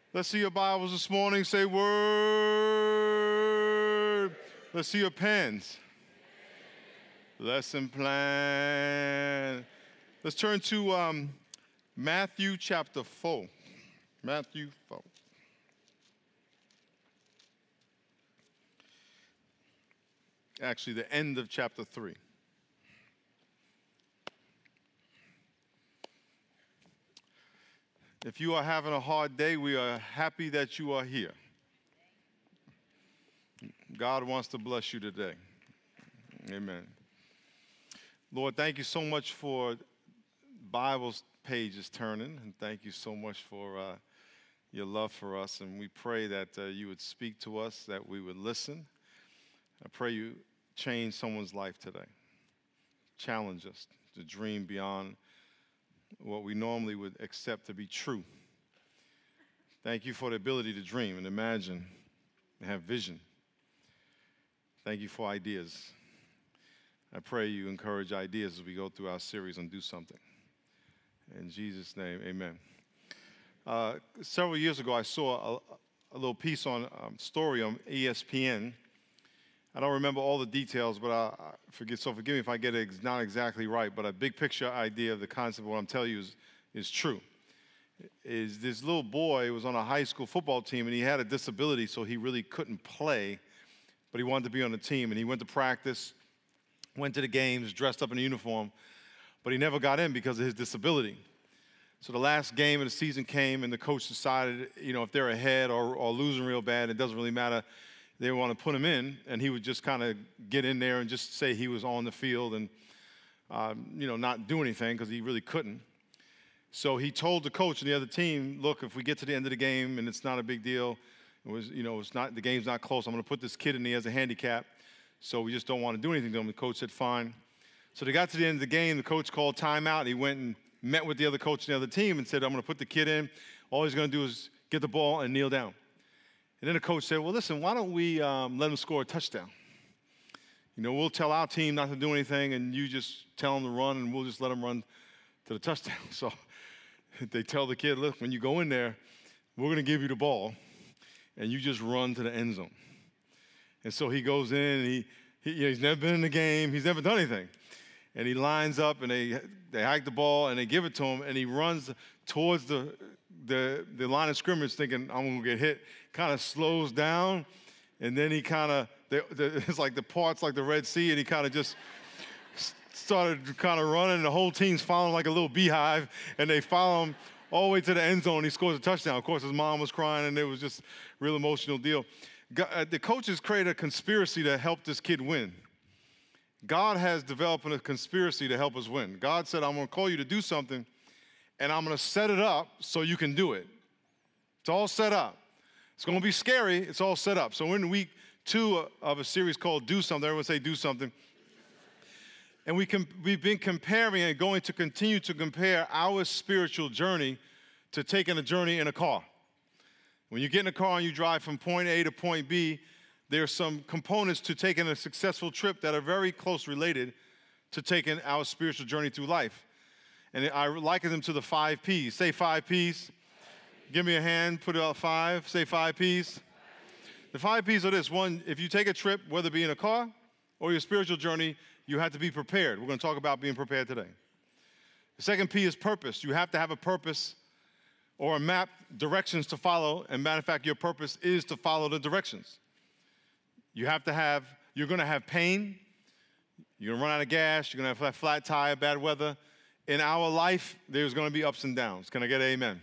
Let's see your Bibles this morning. Say word. Let's see your pens. Lesson plan. Let's turn to Matthew chapter 4. Matthew 4. Actually, the end of chapter 3. If you are having a hard day, we are happy that you are here. God wants to bless you today. Amen. Lord, thank you so much for Bible pages turning, and thank you so much for your love for us. And we pray that you would speak to us, that we would listen. I pray you change someone's life today. Challenge us to dream beyond what we normally would accept to be true. Thank you for the ability to dream and imagine and have vision. Thank you for ideas. I pray you encourage ideas as we go through our series on Do Something. In Jesus' name, amen. Several years ago, I saw a little piece on story on ESPN. I don't remember all the details, but forgive me if I get it not exactly right, but a big picture idea of the concept of what I'm telling you is true. Is this little boy was on a high school football team, and he had a disability, so he really couldn't play, but he wanted to be on the team, and he went to practice, went to the games, dressed up in a uniform, but he never got in because of his disability. So the last game of the season came, and the coach decided, if they're ahead or losing real bad, it doesn't really matter. They want to put him in, and he would just kind of get in there and just say he was on the field and, not do anything because he really couldn't. So he told the coach and the other team, look, if we get to the end of the game and it's not a big deal, the game's not close, I'm going to put this kid in there as a handicap, so we just don't want to do anything to him. The coach said, fine. So they got to the end of the game, the coach called timeout, and he went and met with the other coach and the other team and said, I'm going to put the kid in. All he's going to do is get the ball and kneel down. And then the coach said, well, listen, why don't we let him score a touchdown? We'll tell our team not to do anything, and you just tell him to run, and we'll just let him run to the touchdown. So they tell the kid, look, when you go in there, we're going to give you the ball, and you just run to the end zone. And so he goes in, and he's never been in the game. He's never done anything. And he lines up, and they hike the ball, and they give it to him, and he runs towards the line of scrimmage thinking, I'm going to get hit, kind of slows down, and then he kind of, it's like the parts like the Red Sea, and he kind of just started kind of running, and the whole team's following like a little beehive, and they follow him all the way to the end zone. He scores a touchdown. Of course, his mom was crying, and it was just a real emotional deal. The coaches created a conspiracy to help this kid win. God has developed a conspiracy to help us win. God said, I'm going to call you to do something, and I'm going to set it up so you can do it. It's all set up. It's going to be scary. It's all set up. So we're in week 2 of a series called Do Something. Everyone say Do Something. And we've been comparing and going to continue to compare our spiritual journey to taking a journey in a car. When you get in a car and you drive from point A to point B, there are some components to taking a successful trip that are very close related to taking our spiritual journey through life. And I liken them to the 5 Ps. Say 5 Ps. Give me a hand, put it out 5. Say 5 Ps. The 5 Ps are this. 1, if you take a trip, whether it be in a car or your spiritual journey, you have to be prepared. We're going to talk about being prepared today. The second P is purpose. You have to have a purpose or a map, directions to follow. And matter of fact, your purpose is to follow the directions. You're going to have pain. You're going to run out of gas. You're going to have a flat tire, bad weather. In our life, there's going to be ups and downs. Can I get an amen?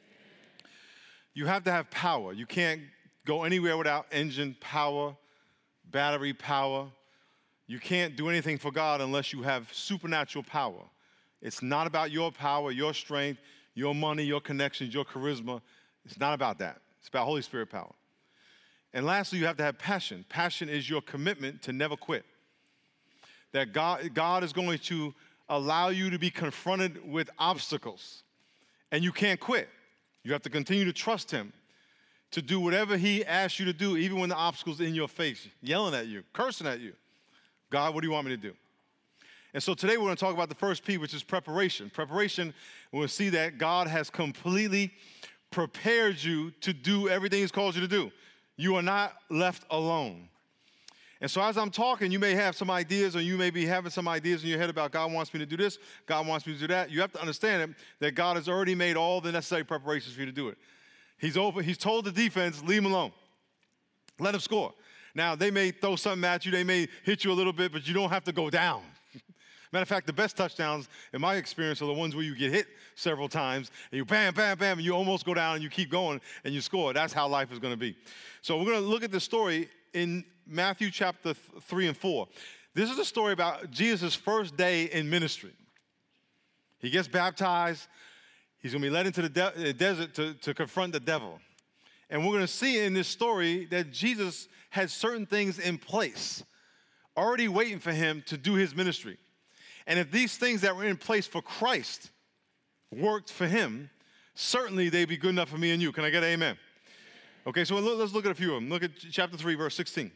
You have to have power. You can't go anywhere without engine power, battery power. You can't do anything for God unless you have supernatural power. It's not about your power, your strength, your money, your connections, your charisma. It's not about that. It's about Holy Spirit power. And lastly, you have to have passion. Passion is your commitment to never quit. That God is going to allow you to be confronted with obstacles, and you can't quit. You have to continue to trust him to do whatever he asks you to do, even when the obstacle's in your face, yelling at you, cursing at you. God, what do you want me to do? And so today we're going to talk about the first P, which is preparation. Preparation, we're going to see that God has completely prepared you to do everything he's called you to do. You are not left alone. And so as I'm talking, you may have some ideas, or you may be having some ideas in your head about God wants me to do this, God wants me to do that. You have to understand that God has already made all the necessary preparations for you to do it. He's told the defense, leave him alone. Let him score. Now, they may throw something at you, they may hit you a little bit, but you don't have to go down. Matter of fact, the best touchdowns, in my experience, are the ones where you get hit several times, and you bam, bam, bam, and you almost go down, and you keep going, and you score. That's how life is going to be. So we're going to look at this story in Matthew chapter 3 and 4. This is a story about Jesus' first day in ministry. He gets baptized. He's going to be led into the desert to confront the devil. And we're going to see in this story that Jesus had certain things in place, already waiting for him to do his ministry. And if these things that were in place for Christ worked for him, certainly they'd be good enough for me and you. Can I get an amen? Okay, so let's look at a few of them. Look at chapter 3, verse 16.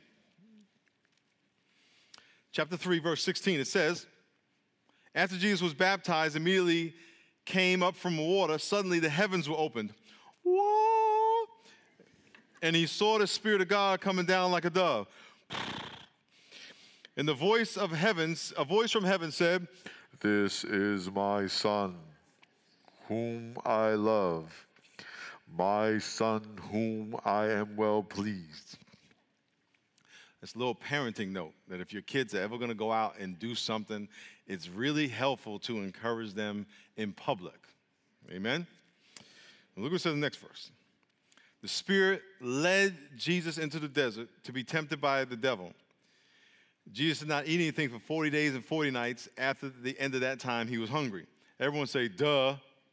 Chapter 3, verse 16, it says, after Jesus was baptized, immediately came up from water, suddenly the heavens were opened. Whoa! And he saw the Spirit of God coming down like a dove. And a voice from heaven said, "This is my Son, whom I love, my Son, whom I am well pleased." It's a little parenting note that if your kids are ever going to go out and do something, it's really helpful to encourage them in public. Amen? Look what it says in the next verse. The Spirit led Jesus into the desert to be tempted by the devil. Jesus did not eat anything for 40 days and 40 nights. After the end of that time, he was hungry. Everyone say, duh.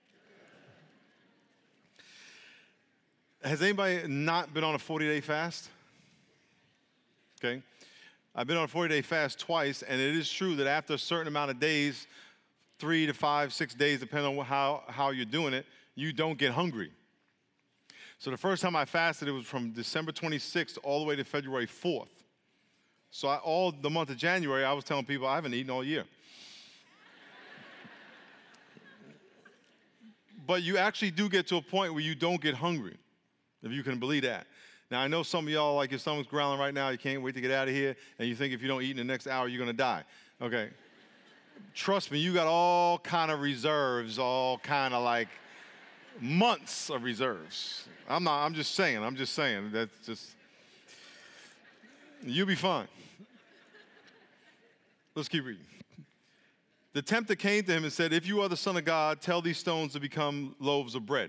Has anybody not been on a 40-day fast? Okay. I've been on a 40-day fast twice, and it is true that after a certain amount of days, 3 to 5, 6 days, depending on how you're doing it, you don't get hungry. So the first time I fasted, it was from December 26th all the way to February 4th. So all the month of January, I was telling people I haven't eaten all year. But you actually do get to a point where you don't get hungry, if you can believe that. Now, I know some of y'all, like your stomach's growling right now, you can't wait to get out of here, and you think if you don't eat in the next hour, you're going to die. Okay. Trust me, you got all kind of reserves, all kind of like months of reserves. I'm just saying. That's just, you'll be fine. Let's keep reading. The tempter came to him and said, "If you are the Son of God, tell these stones to become loaves of bread."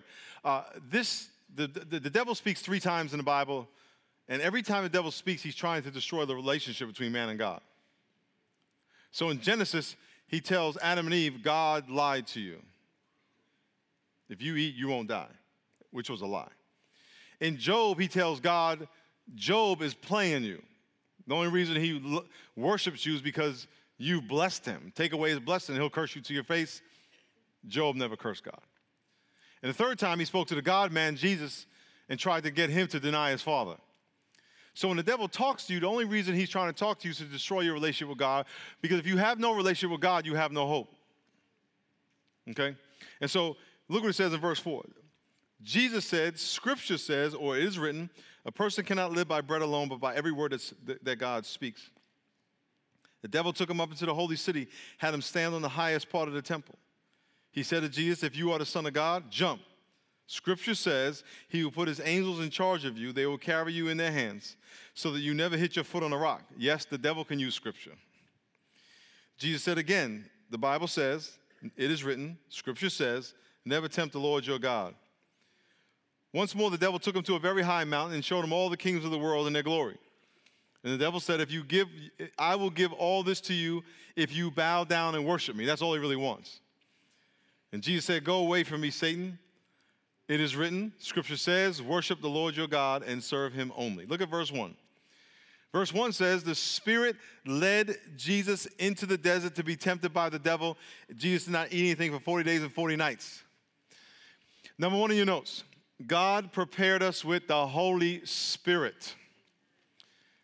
The devil speaks 3 times in the Bible, and every time the devil speaks, he's trying to destroy the relationship between man and God. So in Genesis, he tells Adam and Eve, God lied to you. If you eat, you won't die, which was a lie. In Job, he tells God, Job is playing you. The only reason he worships you is because you blessed him. Take away his blessing, he'll curse you to your face. Job never cursed God. And the third time, he spoke to the God-man, Jesus, and tried to get him to deny his Father. So when the devil talks to you, the only reason he's trying to talk to you is to destroy your relationship with God, because if you have no relationship with God, you have no hope. Okay? And so look what it says in verse 4. Jesus said, Scripture says, or it is written, a person cannot live by bread alone, but by every word that God speaks. The devil took him up into the holy city, had him stand on the highest part of the temple. He said to Jesus, if you are the Son of God, jump. Scripture says he will put his angels in charge of you. They will carry you in their hands so that you never hit your foot on a rock. Yes, the devil can use Scripture. Jesus said again, the Bible says, it is written, Scripture says, never tempt the Lord your God. Once more, the devil took him to a very high mountain and showed him all the kingdoms of the world and their glory. And the devil said, I will give all this to you if you bow down and worship me. That's all he really wants. And Jesus said, go away from me, Satan. It is written, Scripture says, worship the Lord your God and serve him only. Look at verse 1. Verse 1 says, the Spirit led Jesus into the desert to be tempted by the devil. Jesus did not eat anything for 40 days and 40 nights. Number 1 in your notes, God prepared us with the Holy Spirit.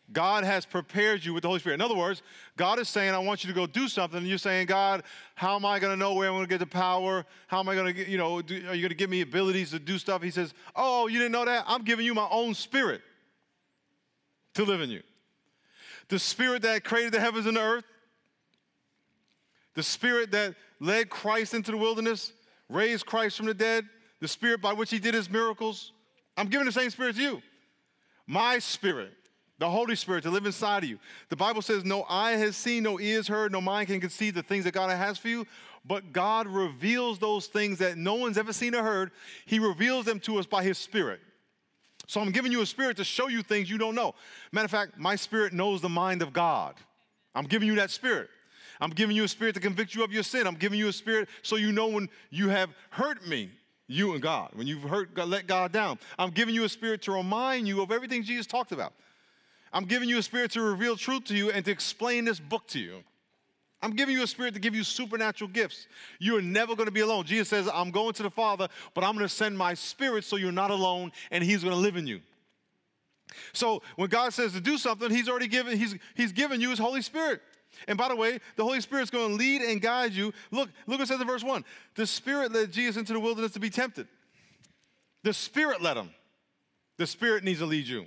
God has prepared you with the Holy Spirit. In other words, God is saying, I want you to go do something. And you're saying, God, how am I going to know where I'm going to get the power? How am I going to get, are you going to give me abilities to do stuff? He says, oh, you didn't know that? I'm giving you my own Spirit to live in you. The Spirit that created the heavens and the earth, the Spirit that led Christ into the wilderness, raised Christ from the dead, the Spirit by which he did his miracles. I'm giving the same Spirit to you. My Spirit, the Holy Spirit, to live inside of you. The Bible says, no eye has seen, no ears heard, no mind can conceive the things that God has for you, but God reveals those things that no one's ever seen or heard. He reveals them to us by his Spirit. So I'm giving you a Spirit to show you things you don't know. Matter of fact, my Spirit knows the mind of God. I'm giving you that Spirit. I'm giving you a Spirit to convict you of your sin. I'm giving you a Spirit so you know when you have hurt me, you and God, when you've let God down. I'm giving you a Spirit to remind you of everything Jesus talked about. I'm giving you a Spirit to reveal truth to you and to explain this book to you. I'm giving you a Spirit to give you supernatural gifts. You're never going to be alone. Jesus says, I'm going to the Father, but I'm going to send my Spirit so you're not alone, and he's going to live in you. So when God says to do something, he's already given, he's given you his Holy Spirit. And by the way, the Holy Spirit's going to lead and guide you. Look what it says in verse 1. The Spirit led Jesus into the wilderness to be tempted. The Spirit led him. The Spirit needs to lead you.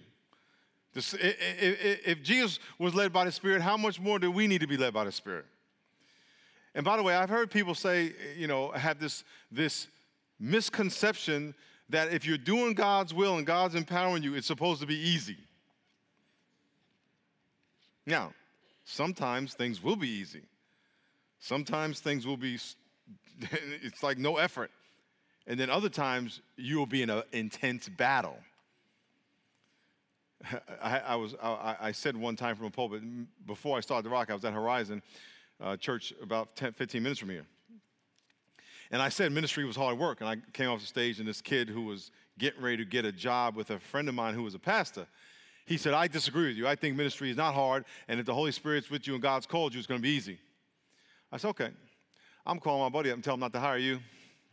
If Jesus was led by the Spirit, how much more do we need to be led by the Spirit? And by the way, I've heard people say, have this misconception that if you're doing God's will and God's empowering you, it's supposed to be easy. Now, sometimes things will be easy. Sometimes things will be, it's like no effort. And then other times you will be in an intense battle. I said one time from a pulpit, before I started the Rock, I was at Horizon Church about 15 minutes from here. And I said ministry was hard work. And I came off the stage, and this kid who was getting ready to get a job with a friend of mine who was a pastor, he said, I disagree with you. I think ministry is not hard, and if the Holy Spirit's with you and God's called you, it's going to be easy. I said, okay. I'm calling my buddy up and telling him not to hire you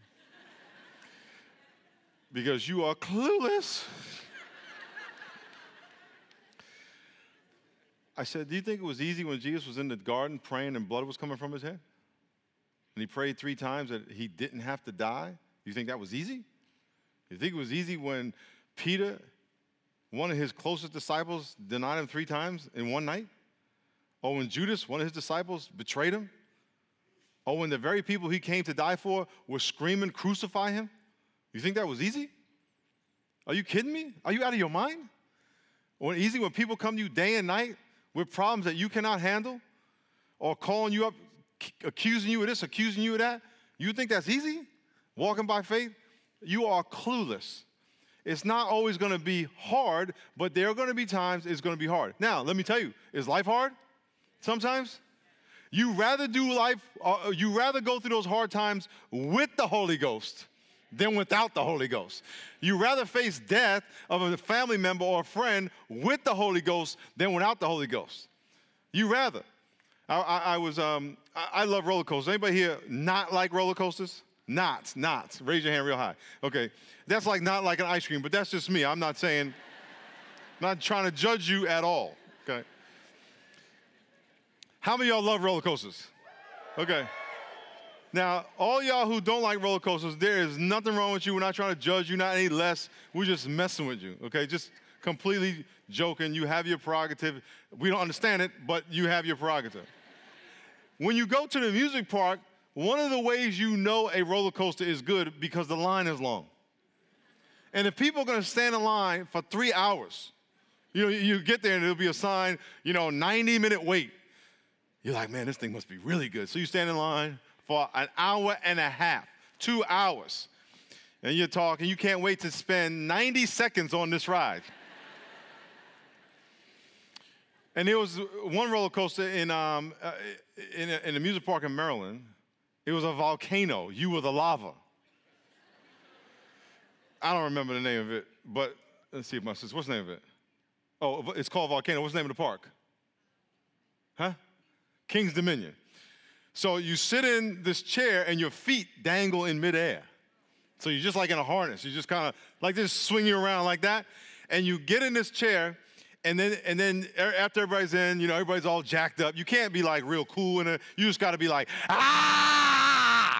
because you are clueless. I said, do you think it was easy when Jesus was in the garden praying and blood was coming from his head? And he prayed 3 times that he didn't have to die? You think that was easy? You think it was easy when Peter, one of his closest disciples, denied him 3 times in one night? Or when Judas, one of his disciples, betrayed him? Or when the very people he came to die for were screaming, crucify him? You think that was easy? Are you kidding me? Are you out of your mind? Or easy when people come to you day and night with problems that you cannot handle, or calling you up, accusing you of this, accusing you of that? You think that's easy? Walking by faith? You are clueless. It's not always going to be hard, but there are going to be times it's going to be hard. Now, let me tell you, is life hard? Sometimes? You rather go through those hard times with the Holy Ghost than without the Holy Ghost. You rather face death of a family member or a friend with the Holy Ghost than without the Holy Ghost. You rather. I love roller coasters. Anybody here not like roller coasters? Not. Raise your hand real high. Okay. That's like not like an ice cream, but that's just me. I'm not trying to judge you at all. Okay. How many of y'all love roller coasters? Okay. Now, all y'all who don't like roller coasters, there is nothing wrong with you. We're not trying to judge you, not any less. We're just messing with you, okay? Just completely joking. You have your prerogative. We don't understand it, but you have your prerogative. When you go to the music park, one of the ways you know a roller coaster is good because the line is long. And if people are going to stand in line for 3 hours, you get there and there'll be a sign, 90-minute wait. You're like, man, this thing must be really good. So you stand in line for an hour and a half, 2 hours. And you're talking, you can't wait to spend 90 seconds on this ride. And there was one roller coaster in a music park in Maryland. It was a volcano. You were the lava. I don't remember the name of it, but let's see if my sister, what's the name of it? Oh, it's called Volcano. What's the name of the park? Huh? King's Dominion. So you sit in this chair and your feet dangle in midair. So you're just like in a harness. You just kind of like this swing you around like that. And you get in this chair And then after everybody's in, everybody's all jacked up. You can't be like real cool in it. You just got to be like, ah!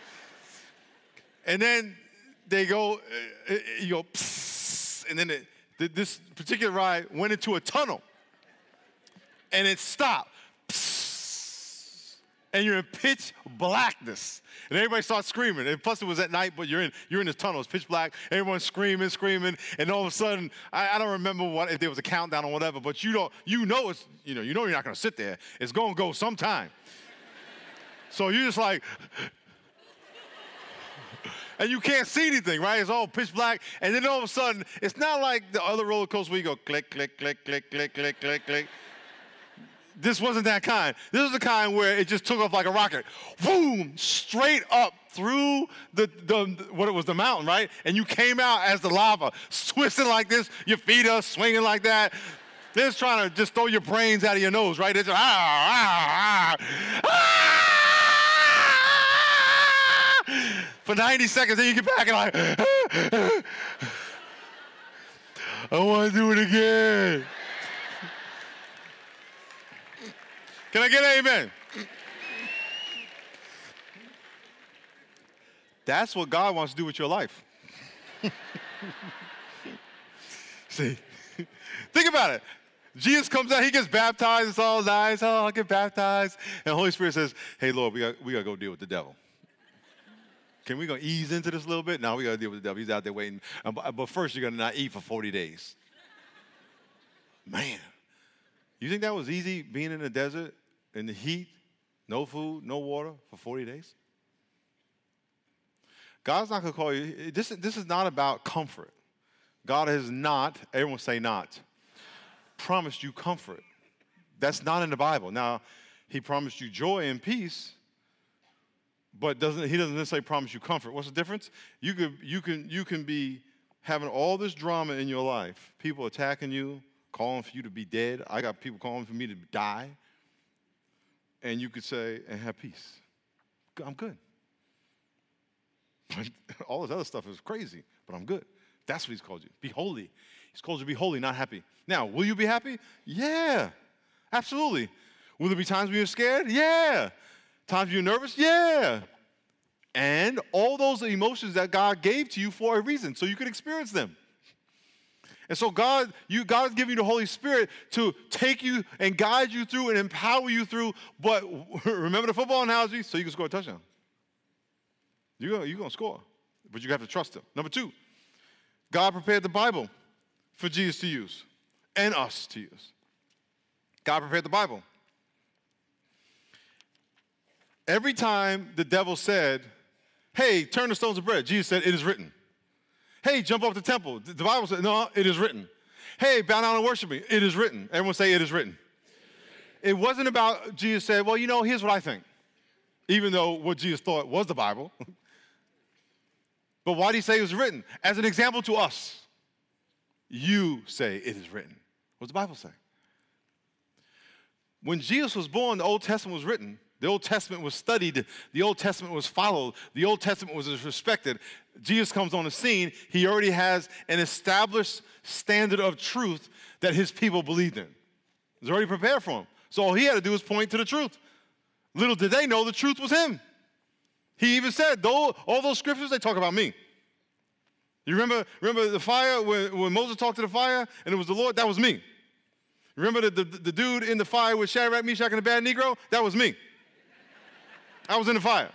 And then they go, you go, psst, and then this particular ride went into a tunnel, and it stopped. Psst, and you're in pitch blackness, and everybody starts screaming. And plus, it was at night, but you're in this tunnel. It's pitch black. Everyone's screaming, and all of a sudden, I don't remember if there was a countdown or whatever. But you know you're not going to sit there. It's going to go sometime. So you're just like. And you can't see anything, right? It's all pitch black. And then all of a sudden, it's not like the other roller coasters where you go click, click, click, click, click, click, click, click. This wasn't that kind. This was the kind where it just took off like a rocket. Boom! Straight up through the mountain, right? And you came out as the lava, twisting like this, your feet are swinging like that. They're just trying to just throw your brains out of your nose, right? They're just, for 90 seconds, then you get back and like, I want to do it again. Can I get an amen? That's what God wants to do with your life. See, think about it. Jesus comes out, he gets baptized, it's all nice. Oh, I'll get baptized. And the Holy Spirit says, hey, Lord, we got to go deal with the devil. Can we go ease into this a little bit? No, we got to deal with the devil. He's out there waiting. But first, you're going to not eat for 40 days. Man, you think that was easy being in the desert, in the heat, no food, no water for 40 days? God's not going to call you. This is not about comfort. God has not, everyone say not, promised you comfort. That's not in the Bible. Now, he promised you joy and peace, but he doesn't necessarily promise you comfort. What's the difference? You can be having all this drama in your life, people attacking you, calling for you to be dead. I got people calling for me to die. And you could say, and have peace. I'm good. But all this other stuff is crazy, but I'm good. That's what he's called you. Be holy. He's called you to be holy, not happy. Now, will you be happy? Yeah, absolutely. Will there be times when you're scared? Yeah. Times you're nervous? Yeah. And all those emotions that God gave to you for a reason, so you could experience them. And so God is giving you the Holy Spirit to take you and guide you through and empower you through. But remember the football analogy? So you can score a touchdown. You're going to score, but you have to trust him. Number 2, God prepared the Bible for Jesus to use and us to use. God prepared the Bible. Every time the devil said, hey, turn the stones to bread, Jesus said, it is written. Hey, jump off the temple. The Bible said, no, it is written. Hey, bow down and worship me. It is written. Everyone say, it is written. It wasn't about Jesus said, well, here's what I think. Even though what Jesus thought was the Bible. But why did he say it was written? As an example to us. You say it is written. What does the Bible say? When Jesus was born, the Old Testament was written. The Old Testament was studied. The Old Testament was followed. The Old Testament was respected. Jesus comes on the scene. He already has an established standard of truth that his people believed in. He's already prepared for him. So all he had to do was point to the truth. Little did they know the truth was him. He even said, all those scriptures, they talk about me. You remember the fire, when Moses talked to the fire and it was the Lord? That was me. Remember the dude in the fire with Shadrach, Meshach, and Abednego? That was me. I was in the fire.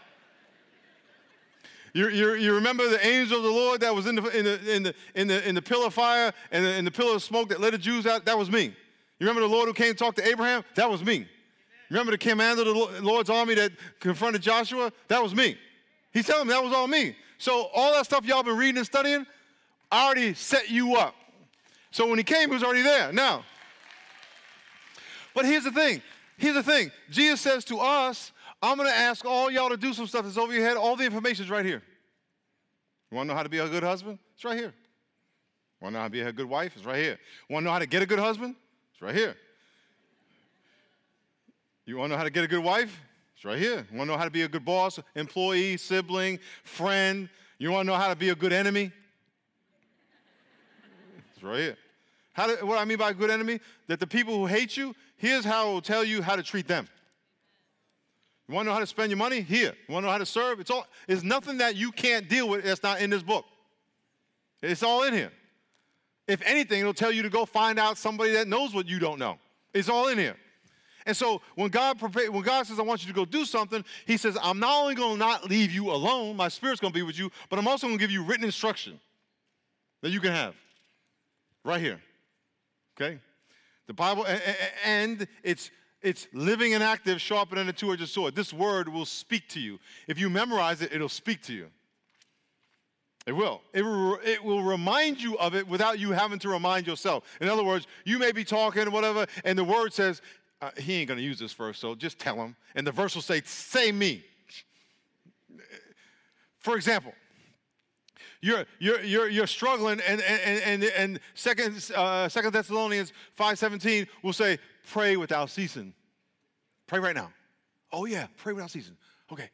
You remember the angel of the Lord that was in the pillar of fire and in the pillar of smoke that led the Jews out? That was me. You remember the Lord who came to talk to Abraham? That was me. Remember the commander of the Lord's army that confronted Joshua? That was me. He's telling me that was all me. So all that stuff y'all been reading and studying, I already set you up. So when he came, he was already there. Now, but here's the thing. Jesus says to us, I'm going to ask all y'all to do some stuff that's over your head. All the information is right here. You want to know how to be a good husband? It's right here. Want to know how to be a good wife? It's right here. Want to know how to get a good husband? It's right here. You want to know how to get a good wife? It's right here. You want to know how to be a good boss, employee, sibling, friend? You want to know how to be a good enemy? It's right here. What I mean by a good enemy? That the people who hate you, here's how it will tell you how to treat them. You want to know how to spend your money? Here. You want to know how to serve? It's nothing that you can't deal with that's not in this book. It's all in here. If anything, it'll tell you to go find out somebody that knows what you don't know. It's all in here. And so when God says, I want you to go do something, he says, I'm not only going to not leave you alone, my Spirit's going to be with you, but I'm also going to give you written instruction that you can have right here. Okay? The Bible, and it's living and active, sharper than a two-edged sword. This word will speak to you. If you memorize it, it'll speak to you. It will. It will remind you of it without you having to remind yourself. In other words, you may be talking or whatever, and the word says, he ain't going to use this verse, so just tell him. And the verse will say me. For example, you're struggling, and Second Thessalonians 5:17 will say, pray without ceasing. Pray right now. Oh yeah, pray without ceasing. Okay.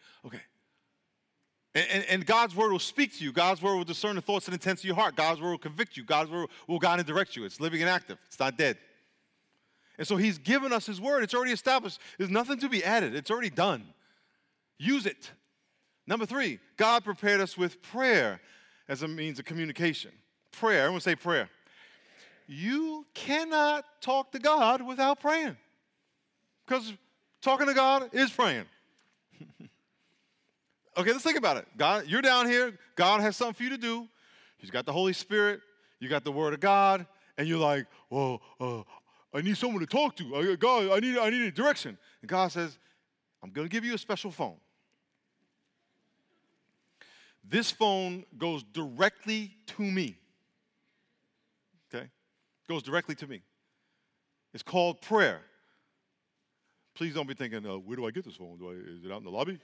And God's word will speak to you. God's word will discern the thoughts and intents of your heart. God's word will convict you. God's word will guide and direct you. It's living and active. It's not dead. And so he's given us his word. It's already established. There's nothing to be added. It's already done. Use it. Number 3, God prepared us with prayer as a means of communication. Prayer. Everyone say prayer. You cannot talk to God without praying. Because talking to God is praying. Okay, let's think about it. God, you're down here. God has something for you to do. He's got the Holy Spirit. You got the Word of God. And you're like, well, I need someone to talk to. God, I need a direction. And God says, I'm going to give you a special phone. This phone goes directly to me. Okay? Goes directly to me. It's called prayer. Please don't be thinking, where do I get this phone? Is it out in the lobby?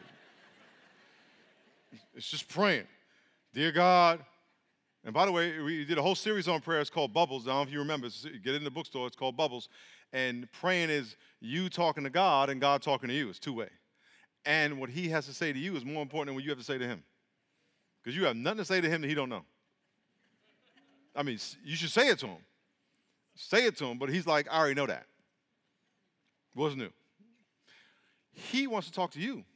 It's just praying. Dear God. And by the way, we did a whole series on prayer. It's called Bubbles. I don't know if you remember. Get it in the bookstore. It's called Bubbles. And praying is you talking to God and God talking to you. It's two-way. And what he has to say to you is more important than what you have to say to him. Because you have nothing to say to him that he don't know. I mean, you should say it to him. Say it to him, but he's like, I already know that. What's new? He wants to talk to you.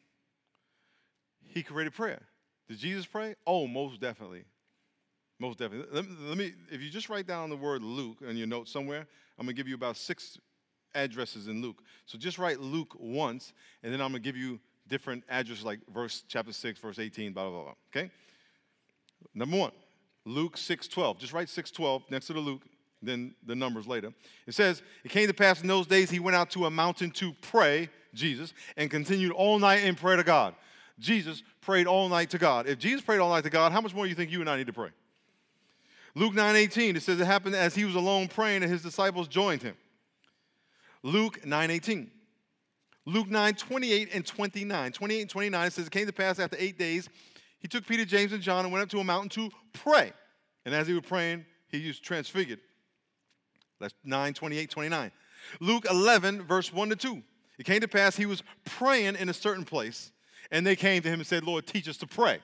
He created prayer. Did Jesus pray? Oh, most definitely. Most definitely. Let me, if you just write down the word Luke in your notes somewhere, I'm going to give you about 6 addresses in Luke. So just write Luke once, and then I'm going to give you different addresses like chapter 6, verse 18, blah, blah, blah. Okay? Number 1, Luke 6:12. Just write 6:12 next to the Luke, then the numbers later. It says, it came to pass in those days he went out to a mountain to pray, Jesus, and continued all night in prayer to God. Jesus prayed all night to God. If Jesus prayed all night to God, how much more do you think you and I need to pray? Luke 9:18, it says it happened as he was alone praying and his disciples joined him. Luke 9:18. Luke 9:28 and 29. 28 and 29, it says it came to pass after 8 days, he took Peter, James, and John and went up to a mountain to pray. And as he was praying, he was transfigured. That's 9:28, 29. Luke 11, verse 1 to 2. It came to pass he was praying in a certain place, and they came to him and said, Lord, teach us to pray.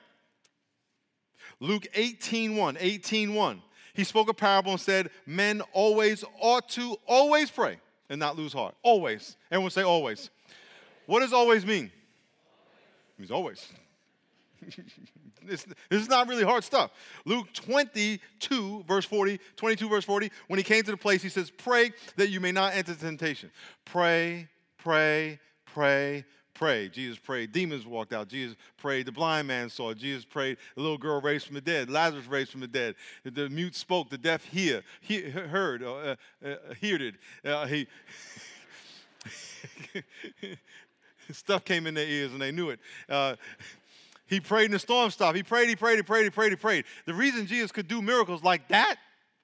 Luke 18:1. He spoke a parable and said, men always ought to always pray and not lose heart. Always. Everyone say always. What does always mean? It means always. This is not really hard stuff. Luke 22, verse 40, when he came to the place, he says, pray that you may not enter temptation. Pray, pray, pray, pray. Jesus prayed. Demons walked out. Jesus prayed. The blind man saw. Jesus prayed. The little girl raised from the dead. Lazarus raised from the dead. The mute spoke. The deaf heard. Stuff came in their ears and they knew it. He prayed and the storm stopped. He prayed. The reason Jesus could do miracles like that,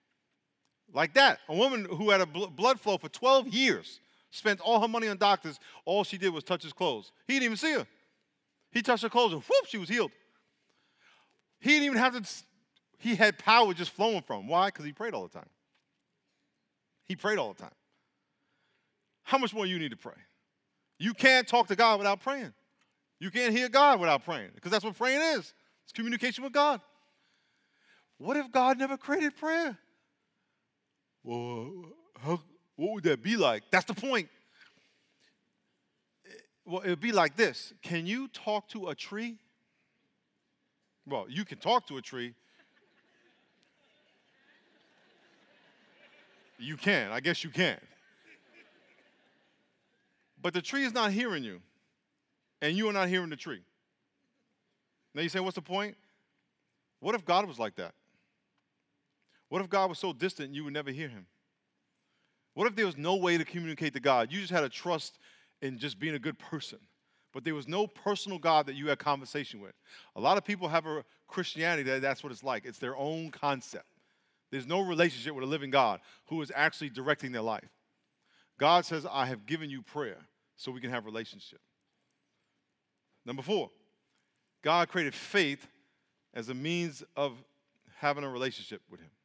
a woman who had a blood flow for 12 years, spent all her money on doctors, all she did was touch his clothes. He didn't even see her. He touched her clothes and whoop, she was healed. He didn't even have to, he had power just flowing from him. Why? Because he prayed all the time. How much more you need to pray? You can't talk to God without praying. You can't hear God without praying, because that's what praying is. It's communication with God. What if God never created prayer? Well, what would that be like? That's the point. Well, it would be like this. Can you talk to a tree? Well, you can talk to a tree. You can. I guess you can. But the tree is not hearing you, and you are not hearing the tree. Now you say, what's the point? What if God was like that? What if God was so distant you would never hear him? What if there was no way to communicate to God? You just had a trust in just being a good person, but there was no personal God that you had conversation with. A lot of people have a Christianity that's what it's like. It's their own concept. There's no relationship with a living God who is actually directing their life. God says, I have given you prayer so we can have a relationship. Number 4, God created faith as a means of having a relationship with him.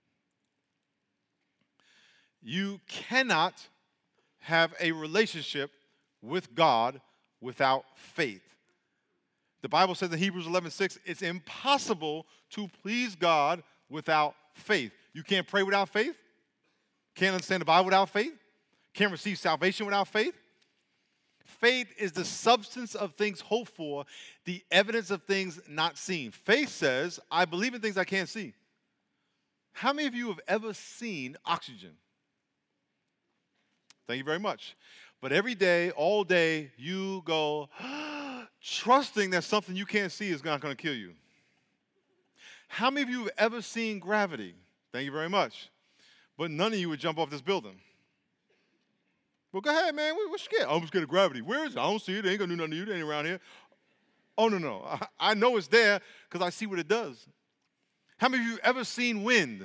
You cannot have a relationship with God without faith. The Bible says in Hebrews 11:6, it's impossible to please God without faith. You can't pray without faith. Can't understand the Bible without faith. Can't receive salvation without faith. Faith is the substance of things hoped for, the evidence of things not seen. Faith says, I believe in things I can't see. How many of you have ever seen oxygen? Thank you very much. But every day, all day, you go trusting that something you can't see is not going to kill you. How many of you have ever seen gravity? Thank you very much. But none of you would jump off this building. Well, go ahead, man. What's scared? I'm scared of gravity. Where is it? I don't see it. It ain't going to do nothing to you. It ain't around here. Oh, no. I know it's there because I see what it does. How many of you ever seen wind?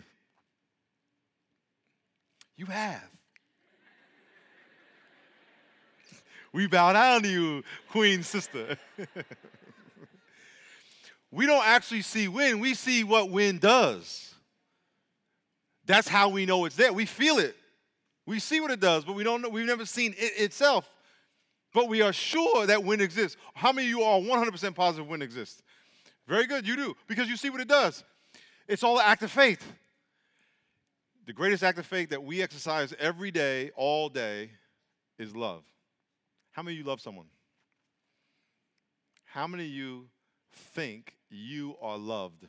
You have. We bow down to you, Queen Sister. We don't actually see wind. We see what wind does. That's how we know it's there. We feel it. We see what it does, but we don't know. We've never seen it itself. But we are sure that wind exists. How many of you are 100% positive wind exists? Very good, you do, because you see what it does. It's all an act of faith. The greatest act of faith that we exercise every day, all day, is love. How many of you love someone? How many of you think you are loved?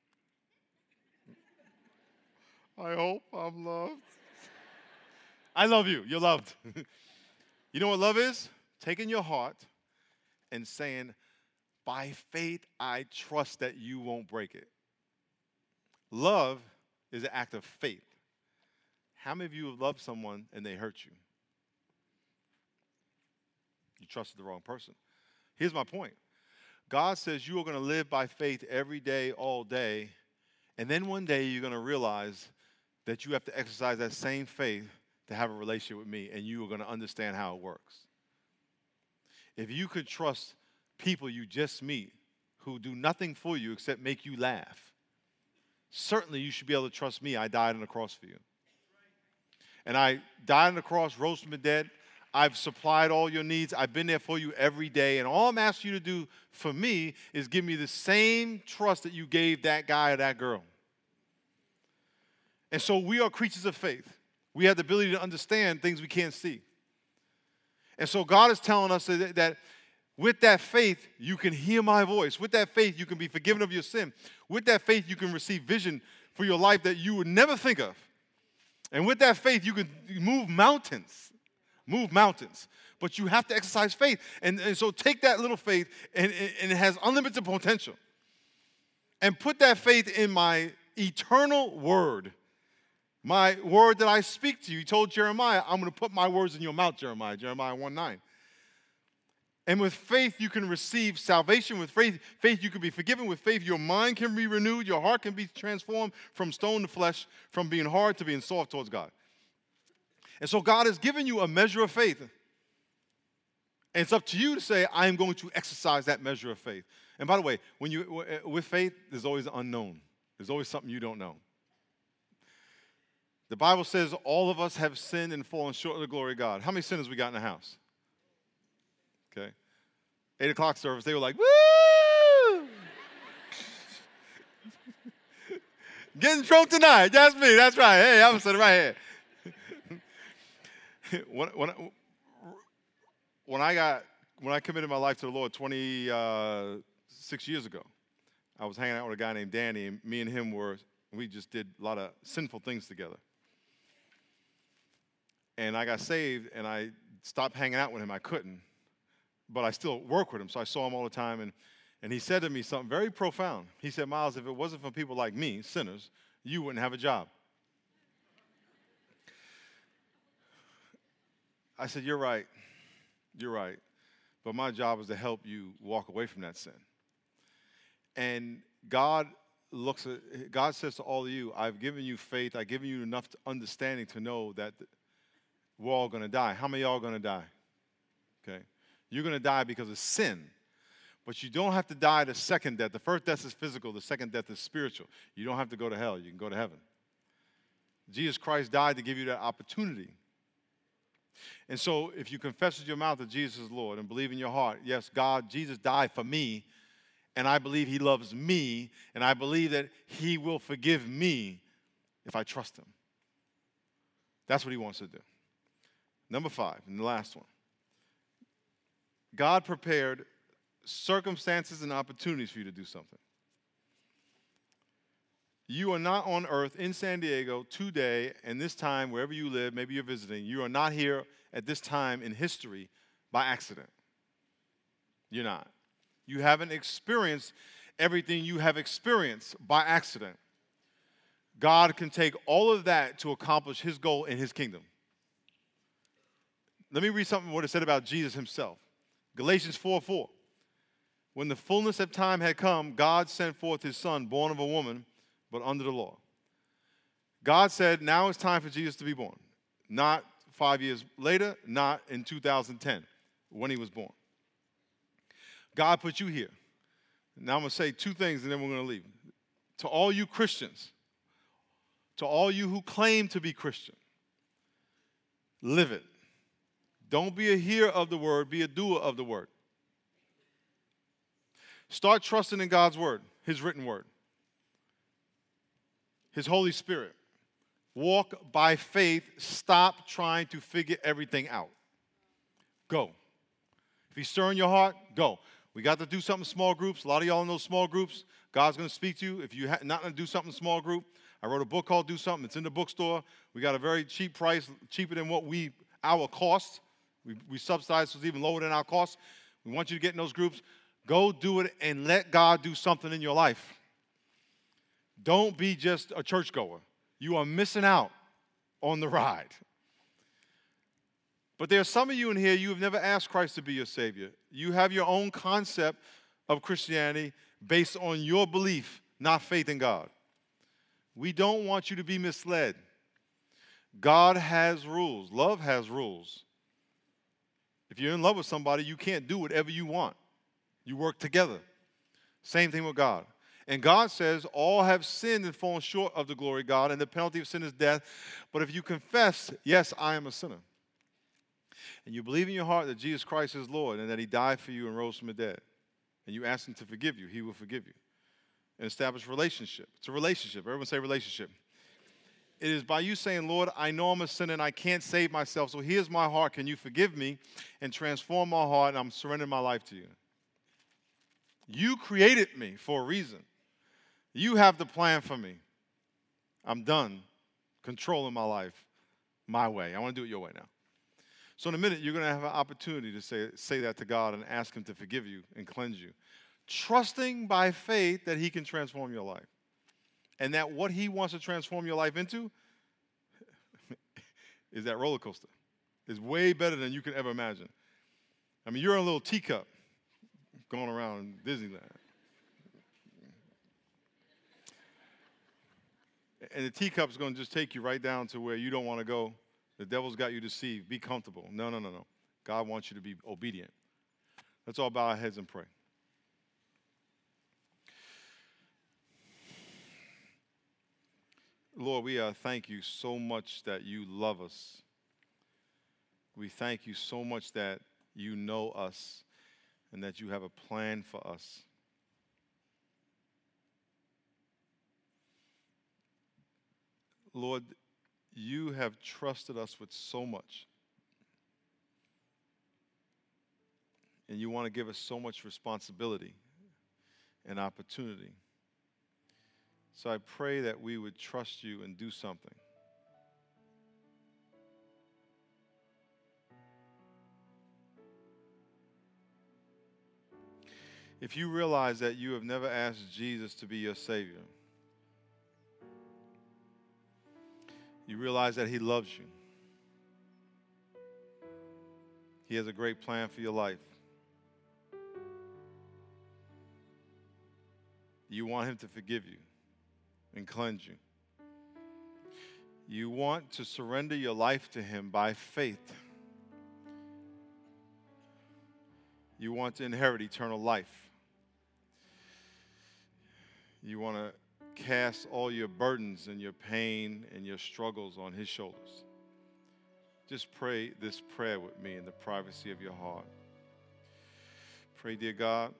I hope I'm loved. I love you. You're loved. You know what love is? Taking your heart and saying, by faith, I trust that you won't break it. Love is an act of faith. How many of you have loved someone and they hurt you? You trusted the wrong person. Here's my point. God says you are going to live by faith every day, all day, and then one day you're going to realize that you have to exercise that same faith to have a relationship with me, and you are going to understand how it works. If you could trust people you just meet who do nothing for you except make you laugh, certainly you should be able to trust me. I died on the cross for you. And I died on the cross, rose from the dead. I've supplied all your needs. I've been there for you every day. And all I'm asking you to do for me is give me the same trust that you gave that guy or that girl. And so we are creatures of faith. We have the ability to understand things we can't see. And so God is telling us that with that faith, you can hear my voice. With that faith, you can be forgiven of your sin. With that faith, you can receive vision for your life that you would never think of. And with that faith, you can move mountains. Move mountains. But you have to exercise faith. And so take that little faith, and it has unlimited potential. And put that faith in my eternal word. My word that I speak to you. He told Jeremiah, I'm going to put my words in your mouth, Jeremiah 1:9. And with faith, you can receive salvation. With faith, you can be forgiven. With faith, your mind can be renewed. Your heart can be transformed from stone to flesh, from being hard to being soft towards God. And so God has given you a measure of faith. And it's up to you to say, I am going to exercise that measure of faith. And by the way, when you with faith, there's always an unknown. There's always something you don't know. The Bible says all of us have sinned and fallen short of the glory of God. How many sinners we got in the house? Okay. 8 o'clock service, they were like, woo! Getting drunk tonight. That's me. That's right. Hey, I'm sitting right here. when, when, when I committed my life to the Lord 26 years ago, I was hanging out with a guy named Danny, and me and him we just did a lot of sinful things together. And I got saved, and I stopped hanging out with him. I couldn't, but I still work with him, so I saw him all the time. And he said to me something very profound. He said, Miles, if it wasn't for people like me, sinners, you wouldn't have a job. I said, you're right. You're right. But my job is to help you walk away from that sin. And God says to all of you, I've given you faith. I've given you enough understanding to know that we're all going to die. How many of y'all are going to die? Okay. You're going to die because of sin. But you don't have to die the second death. The first death is physical. The second death is spiritual. You don't have to go to hell. You can go to heaven. Jesus Christ died to give you that opportunity. And so if you confess with your mouth that Jesus is Lord and believe in your heart, yes, Jesus died for me, and I believe he loves me, and I believe that he will forgive me if I trust him. That's what he wants to do. Number 5, and the last one. God prepared circumstances and opportunities for you to do something. You are not on earth in San Diego today and this time, wherever you live, maybe you're visiting. You are not here at this time in history by accident. You're not. You haven't experienced everything you have experienced by accident. God can take all of that to accomplish his goal in his kingdom. Let me read something what it said about Jesus himself. Galatians 4:4. When the fullness of time had come, God sent forth his son, born of a woman, but under the law. God said, now it's time for Jesus to be born. Not 5 years later, not in 2010, when he was born. God put you here. Now I'm going to say 2 things, and then we're going to leave. To all you Christians, to all you who claim to be Christian, live it. Don't be a hearer of the word, be a doer of the word. Start trusting in God's word, his written word, his Holy Spirit. Walk by faith. Stop trying to figure everything out. Go. If he's stirring your heart, go. We got to do something in small groups. A lot of y'all in those small groups, God's going to speak to you. If you're not going to do something in small group, I wrote a book called Do Something. It's in the bookstore. We got a very cheap price, cheaper than our cost. We subsidize, so it's even lower than our cost. We want you to get in those groups. Go do it and let God do something in your life. Don't be just a churchgoer. You are missing out on the ride. But there are some of you in here, you have never asked Christ to be your Savior. You have your own concept of Christianity based on your belief, not faith in God. We don't want you to be misled. God has rules. Love has rules. If you're in love with somebody, you can't do whatever you want. You work together. Same thing with God. And God says, all have sinned and fallen short of the glory of God, and the penalty of sin is death. But if you confess, yes, I am a sinner, and you believe in your heart that Jesus Christ is Lord and that he died for you and rose from the dead, and you ask him to forgive you, he will forgive you. And establish relationship. It's a relationship. Everyone say relationship. It is by you saying, Lord, I know I'm a sinner and I can't save myself, so here's my heart. Can you forgive me and transform my heart, and I'm surrendering my life to you. You created me for a reason. You have the plan for me. I'm done controlling my life my way. I want to do it your way now. So in a minute, you're going to have an opportunity to say that to God and ask him to forgive you and cleanse you, trusting by faith that he can transform your life. And that what he wants to transform your life into is that roller coaster. It's way better than you could ever imagine. I mean, you're in a little teacup going around Disneyland. And the teacup's going to just take you right down to where you don't want to go. The devil's got you deceived. Be comfortable. No. God wants you to be obedient. Let's all bow our heads and pray. Lord, we thank you so much that you love us. We thank you so much that you know us and that you have a plan for us. Lord, you have trusted us with so much. And you want to give us so much responsibility and opportunity. So I pray that we would trust you and do something. If you realize that you have never asked Jesus to be your Savior, you realize that He loves you. He has a great plan for your life. You want Him to forgive you and cleanse you. You want to surrender your life to Him by faith. You want to inherit eternal life. You want to cast all your burdens and your pain and your struggles on His shoulders. Just pray this prayer with me in the privacy of your heart. Pray, dear God,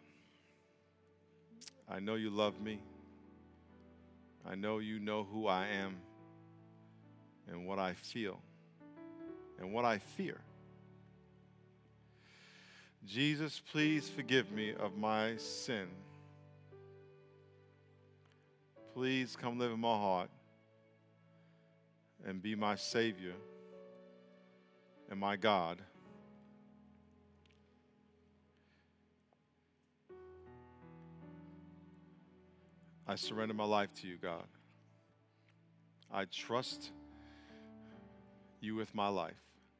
I know you love me. I know you know who I am and what I feel and what I fear. Jesus, please forgive me of my sin. Please come live in my heart and be my Savior and my God. I surrender my life to you, God. I trust you with my life.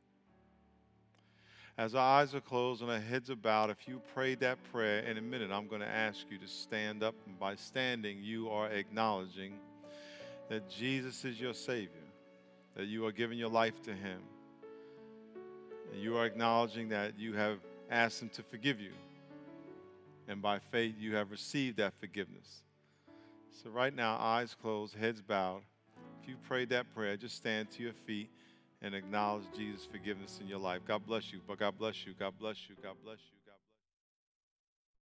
As our eyes are closed and our heads are bowed, if you prayed that prayer, in a minute I'm going to ask you to stand up. And by standing, you are acknowledging that Jesus is your Savior, that you are giving your life to Him. And you are acknowledging that you have asked Him to forgive you. And by faith, you have received that forgiveness. So right now, eyes closed, heads bowed. If you prayed that prayer, just stand to your feet and acknowledge Jesus' forgiveness in your life. God bless you. God bless you. God bless you. God bless you.